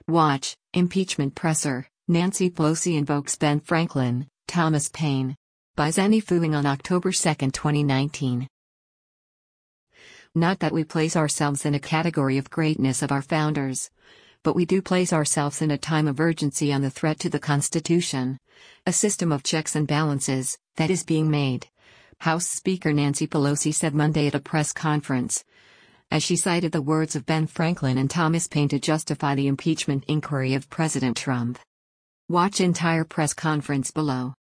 Watch, Impeachment Presser, Nancy Pelosi invokes Ben Franklin, Thomas Paine. By Zenny Fuing on October 2, 2019. Not that we place ourselves in a category of greatness of our founders. But we do place ourselves in a time of urgency on the threat to the Constitution. A system of checks and balances, that is being made. House Speaker Nancy Pelosi said Monday at a press conference, as she cited the words of Ben Franklin and Thomas Paine to justify the impeachment inquiry of President Trump. Watch entire press conference below.